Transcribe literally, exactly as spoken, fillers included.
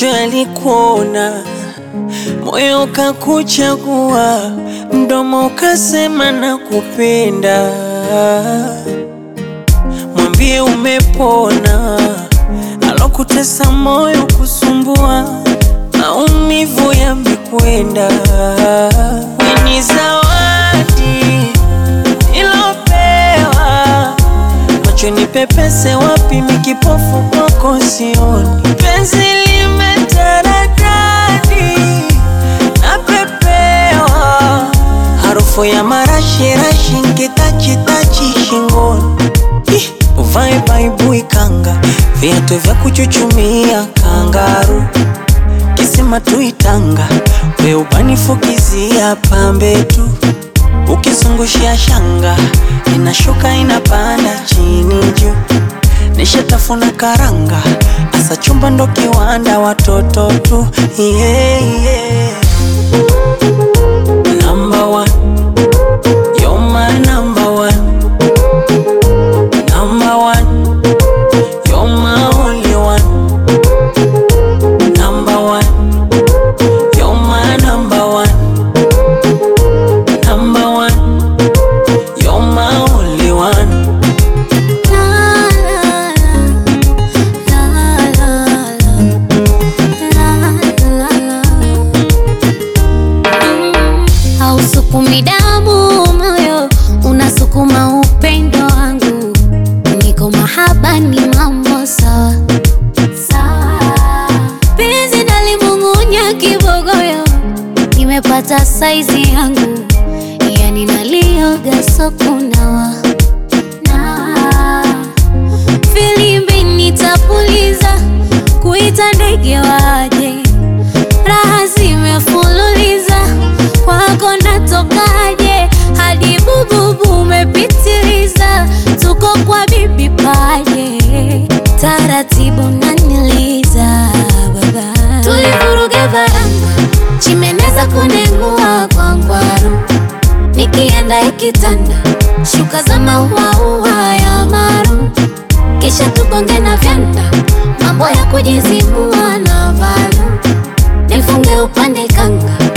macho yalikuona, moyo kakuchagua, mdomo ukasema nakupenda. Mwambie umepona, alokutesa moyo kusumbua, maumivu yamekwenda. Wewe ni zawadi ilopewa, macho nipepese wapi mikipofu kwako sioni. Penzi limetaradadi napepewa, harufu ya marashi rashi nkitachitachi shingoni. Uvae baibui kanga, viatu vya kuchuchumia kangaru, kisima tuitanga, we ubanifukizia pambe tu. Ukizungushia shanga, inashuka inapanda chini juu. Nishatafuna karanga, asa chumba ndo kiwanda watoto tu. Yeah, yeah. Number one, you're my number one. Number one, you're my only one. Number one, you're my number one. Number one, you're my only one. Hausukumi damu moyo, unasukuma upendo wangu. Niko mahaba ni mambo sawa sawa, penzi nalimung'unya kibogoyo, nimepata saizi yangu, yani nalioga sokunawa na filimbi nitapuliza, kuita ndege waje, raha zimefululiza, kwako natokaje, hadi bububu umepitiliza, tuko kwa bibi paje, taratibu naniliza baba. Tulivuruge varanga, chimeneza kunengua kwa ngwaru, nikienda ikitanda, shuka za maua ua ya maru, kisha tugonge na vyanda, mambo ya kujizibua na valu, nifunge upande kanga.